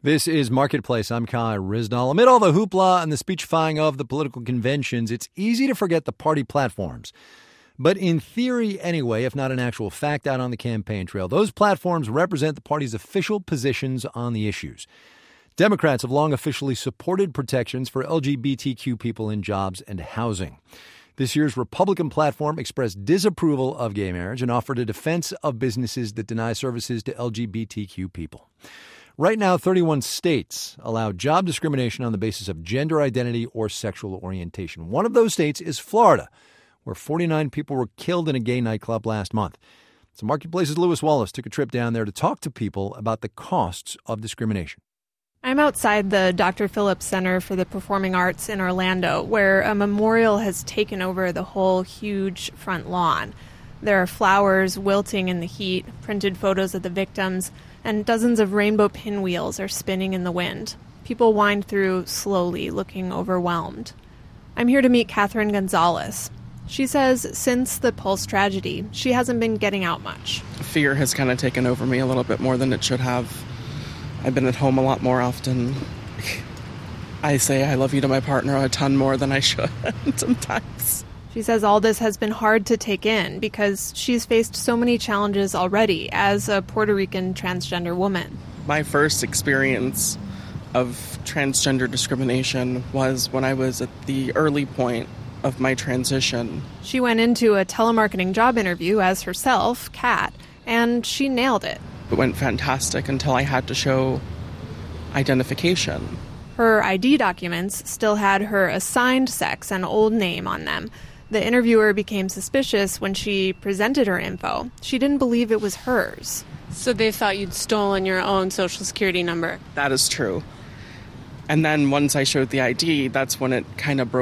This is Marketplace. I'm Kai Rizdal. Amid all the hoopla and the speechifying of the political conventions, it's easy to forget the party platforms. But in theory anyway, if not an actual fact out on the campaign trail, those platforms represent the party's official positions on the issues. Democrats have long officially supported protections for LGBTQ people in jobs and housing. This year's Republican platform expressed disapproval of gay marriage and offered a defense of businesses that deny services to LGBTQ people. Right now, 31 states allow job discrimination on the basis of gender identity or sexual orientation. One of those states is Florida, where 49 people were killed in a gay nightclub last month. So Marketplace's Lewis Wallace took a trip down there to talk to people about the costs of discrimination. I'm outside the Dr. Phillips Center for the Performing Arts in Orlando, where a memorial has taken over the whole huge front lawn. There are flowers wilting in the heat, printed photos of the victims, and dozens of rainbow pinwheels are spinning in the wind. People wind through slowly, looking overwhelmed. I'm here to meet Catherine Gonzalez. She says since the Pulse tragedy, she hasn't been getting out much. Fear has kind of taken over me a little bit more than it should have. I've been at home a lot more often. I say I love you to my partner a ton more than I should sometimes. She says all this has been hard to take in because she's faced so many challenges already as a Puerto Rican transgender woman. My first experience of transgender discrimination was when I was at the early point of my transition. She went into a telemarketing job interview as herself, Kat, and she nailed it. It went fantastic until I had to show identification. Her ID documents still had her assigned sex and old name on them. The interviewer became suspicious when she presented her info. She didn't believe it was hers. So they thought you'd stolen your own Social Security number. That is true. And then once I showed the ID, that's when it kind of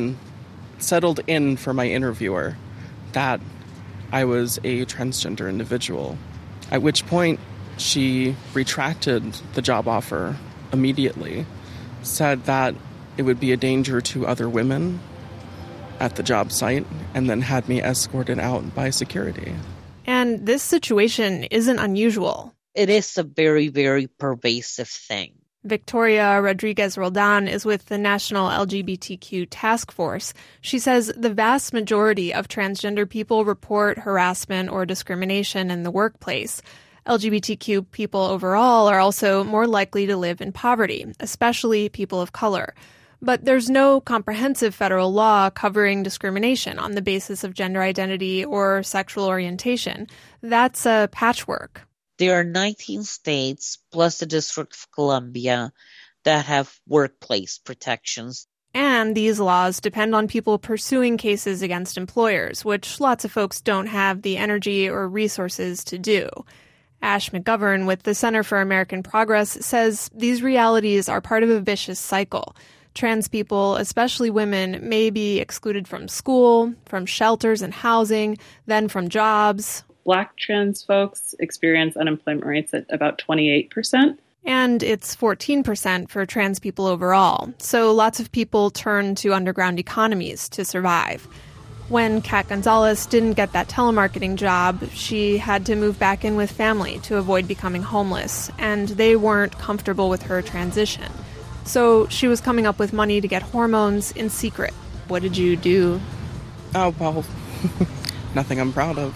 settled in for my interviewer that I was a transgender individual. At which point she retracted the job offer immediately, said that it would be a danger to other women at the job site, and then had me escorted out by security. And this situation isn't unusual. It is a very, very pervasive thing. Victoria Rodriguez Roldan is with the National LGBTQ Task Force. She says the vast majority of transgender people report harassment or discrimination in the workplace. LGBTQ people overall are also more likely to live in poverty, especially people of color. But there's no comprehensive federal law covering discrimination on the basis of gender identity or sexual orientation. That's a patchwork. There are 19 states plus the District of Columbia that have workplace protections. And these laws depend on people pursuing cases against employers, which lots of folks don't have the energy or resources to do. Ash McGovern with the Center for American Progress says these realities are part of a vicious cycle. Trans people, especially women, may be excluded from school, from shelters and housing, then from jobs. Black trans folks experience unemployment rates at about 28%. And it's 14% for trans people overall. So lots of people turn to underground economies to survive. When Kat Gonzalez didn't get that telemarketing job, she had to move back in with family to avoid becoming homeless, and they weren't comfortable with her transition. So she was coming up with money to get hormones in secret. What did you do? Oh, well, nothing I'm proud of.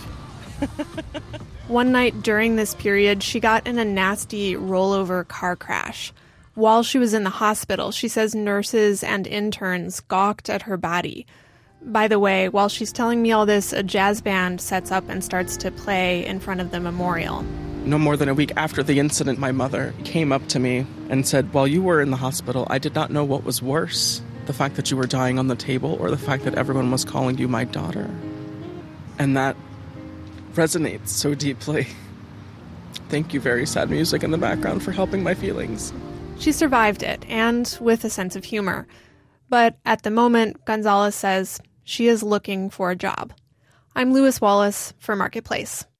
One night during this period, she got in a nasty rollover car crash. While she was in the hospital, she says nurses and interns gawked at her body. By the way, while she's telling me all this, a jazz band sets up and starts to play in front of the memorial. No more than a week after the incident, my mother came up to me and said, while you were in the hospital, I did not know what was worse, the fact that you were dying on the table or the fact that everyone was calling you my daughter. And that resonates so deeply. Thank you, very sad music in the background, for helping my feelings. She survived it, and with a sense of humor. But at the moment, Gonzalez says she is looking for a job. I'm Lewis Wallace for Marketplace.